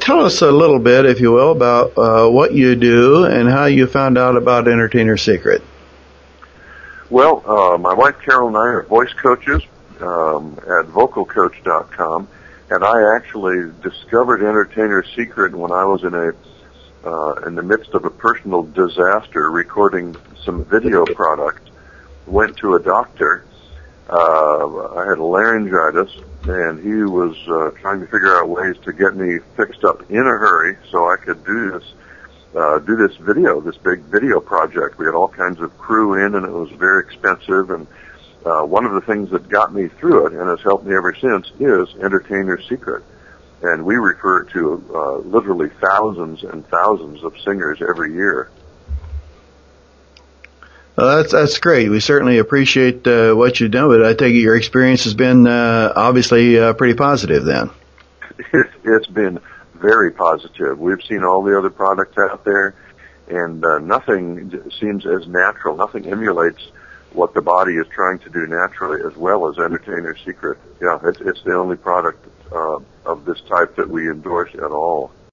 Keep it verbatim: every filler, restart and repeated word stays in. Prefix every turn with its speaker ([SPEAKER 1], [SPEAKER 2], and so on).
[SPEAKER 1] tell us a little bit, if you will, about uh, what you do and how you found out about Entertainer's Secret.
[SPEAKER 2] Well, uh, my wife Carol and I are voice coaches um, at vocal coach dot com, and I actually discovered Entertainer's Secret when I was in a uh, in the midst of a personal disaster, recording some video product. Went to a doctor. Uh, I had laryngitis, and he was uh, trying to figure out ways to get me fixed up in a hurry so I could do this. Uh, do this video, this big video project. We had all kinds of crew in, and it was very expensive. And uh, one of the things that got me through it, and has helped me ever since, is Entertainer's Secret. And we refer to uh, literally thousands and thousands of singers every year.
[SPEAKER 1] Well, that's that's great. We certainly appreciate uh, what you've done, but I take it your experience has been uh, obviously uh, pretty positive then.
[SPEAKER 2] It, it's been very positive. We've seen all the other products out there, and uh, nothing seems as natural. Nothing emulates what the body is trying to do naturally as well as Entertainer's Secret. Yeah, it's, it's the only product uh, of this type that we endorse at all.